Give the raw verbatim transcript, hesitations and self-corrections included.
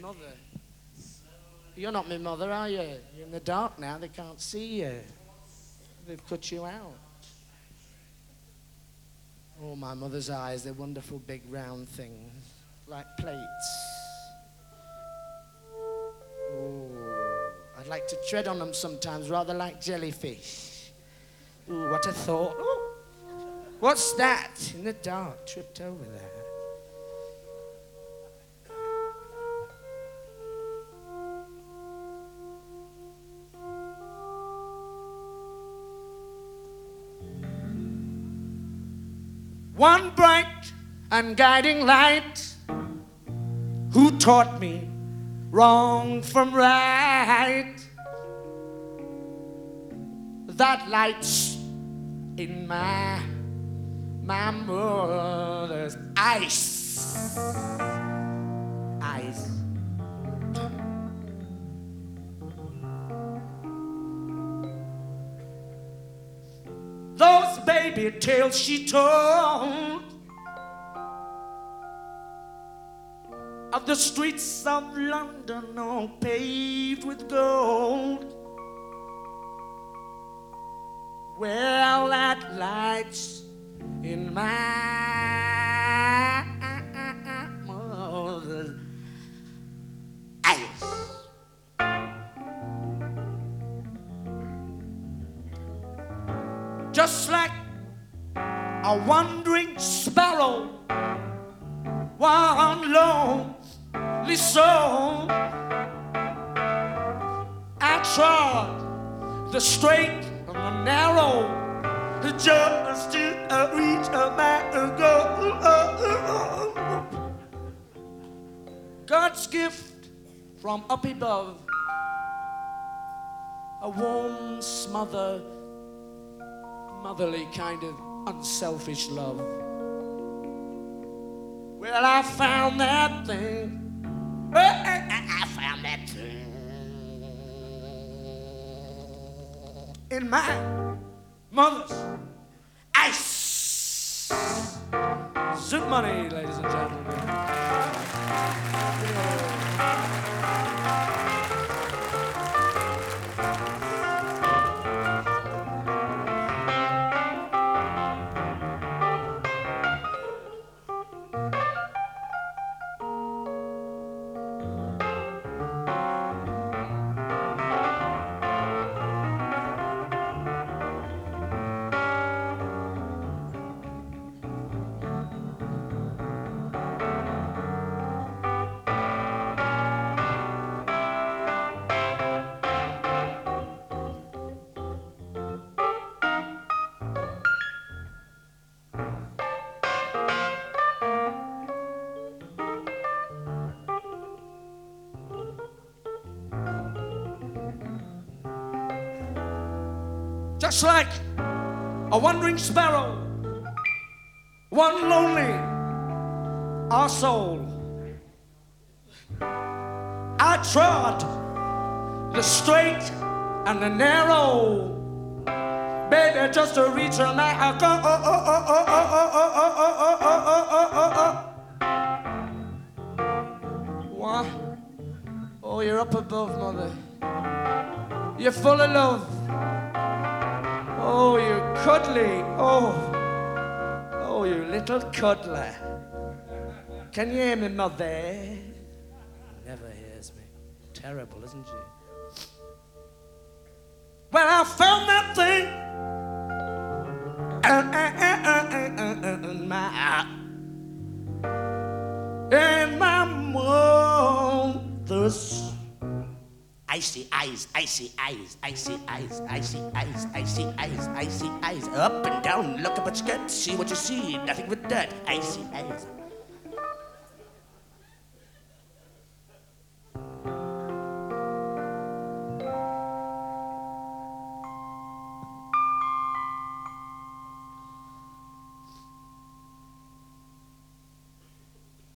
mother. You're not my mother, are you? You're in the dark now, they can't see you. They've cut you out. Oh, my mother's eyes, they're wonderful big round things, like plates. Oh, I'd like to tread on them sometimes, rather like jellyfish. Ooh, what a thought. Ooh. What's that? In the dark, tripped over there. One bright and guiding light who taught me wrong from right. That light's in my, my mother's eyes. Eyes. Those baby tales she told of the streets of London all paved with gold. Well, that light's in my mother's eyes. Just like a wandering sparrow, one lonely soul, I trod the straight and the narrow just to reach a my goal. God's gift from up above, a warm smother, motherly kind of unselfish love. Well, I found that thing. I found that thing in my mother's ice. Zoot money, ladies and gentlemen. Just like a wandering sparrow, one lonely our soul, I trod the straight and the narrow, baby, just to reach a night. Oh, oh, oh, oh, oh, oh, oh, oh, oh, oh, oh, oh. What? Oh, you're up above, mother. You're full of love. Oh, you cuddly, oh, oh, you little cuddler. Can you hear me, mother? Never hears me. Terrible, isn't she? Well, I found that thing in my, in my mother's icy eyes, icy eyes, icy eyes, icy eyes, icy eyes, icy eyes. Up and down, look up at skirt, see what you see, nothing but dirt. Icy eyes.